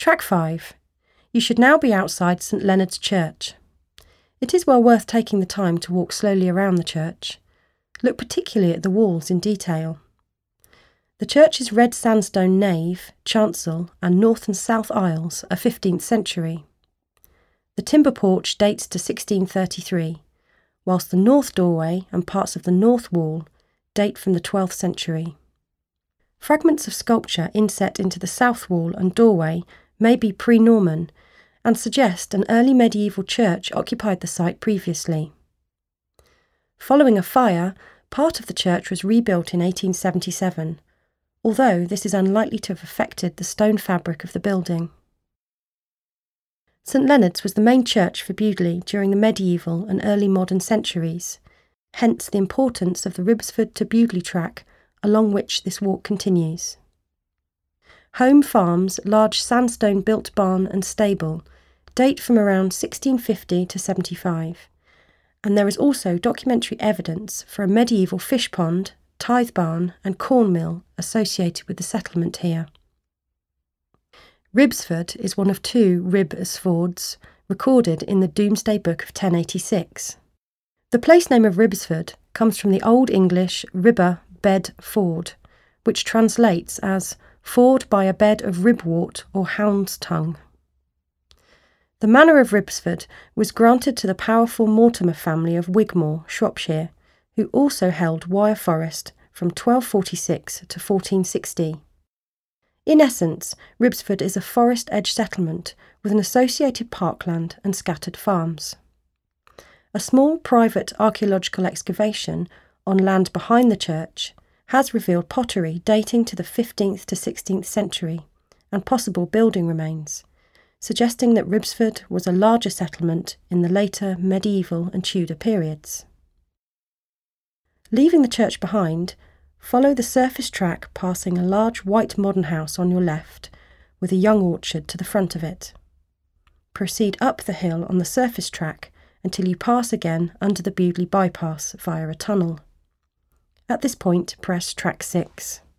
Track 5. You should now be outside St Leonard's Church. It is well worth taking the time to walk slowly around the church. Look particularly at the walls in detail. The church's red sandstone nave, chancel and north and south aisles are 15th century. The timber porch dates to 1633, whilst the north doorway and parts of the north wall date from the 12th century. Fragments of sculpture inset into the south wall and doorway may be pre-Norman and suggest an early medieval church occupied the site previously. Following a fire, part of the church was rebuilt in 1877, although this is unlikely to have affected the stone fabric of the building. St Leonard's was the main church for Bewdley during the medieval and early modern centuries, hence the importance of the Ribsford to Bewdley track along which this walk continues. Home Farm's large sandstone-built barn and stable date from around 1650 to 75, and there is also documentary evidence for a medieval fish pond, tithe barn and corn mill associated with the settlement here. Ribsford is one of 2 Ribsfords recorded in the Domesday Book of 1086. The place name of Ribsford comes from the Old English ribber bed ford, which translates as ford by a bed of ribwort or hound's tongue. The manor of Ribsford was granted to the powerful Mortimer family of Wigmore, Shropshire, who also held Wyre Forest from 1246 to 1460. In essence, Ribsford is a forest-edge settlement with an associated parkland and scattered farms. A small private archaeological excavation on land behind the church has revealed pottery dating to the 15th to 16th century and possible building remains, suggesting that Ribsford was a larger settlement in the later medieval and Tudor periods. Leaving the church behind, follow the surface track passing a large white modern house on your left with a young orchard to the front of it. Proceed up the hill on the surface track until you pass again under the Bewdley bypass via a tunnel. At this point, press track 6.